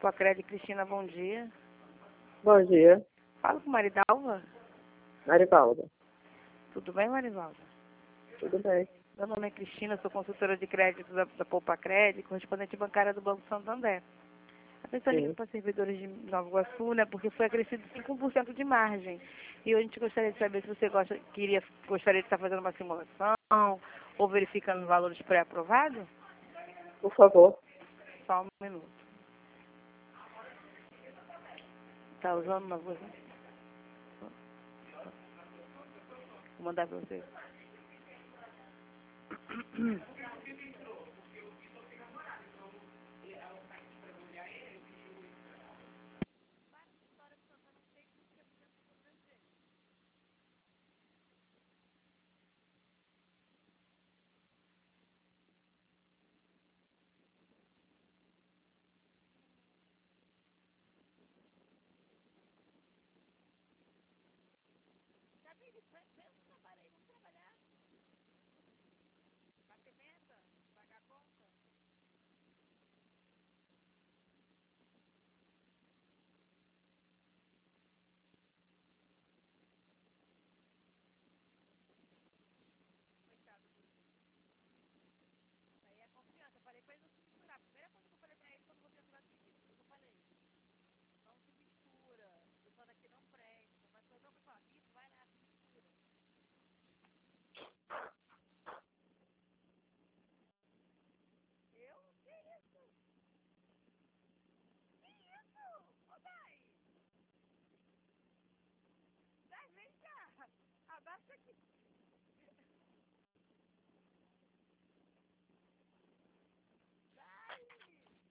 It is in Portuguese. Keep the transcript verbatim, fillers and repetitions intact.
Poupa Crédito, Cristina, bom dia. Bom dia, Falo com Maridalva. Marivalda. Tudo bem, Marivalda? Tudo bem? Meu nome é Cristina, sou consultora de crédito da, da Poupa Crédito, correspondente bancária do Banco Santander. Atenção Sim. para servidores de Nova Iguaçu, né, porque foi acrescido cinco por cento de margem. E hoje a gente gostaria de saber se você gosta, queria, gostaria de estar fazendo uma simulação ou verificando os valores pré-aprovados. Por favor. Só um minuto. Tá usando uma coisa? Vou mandar para você.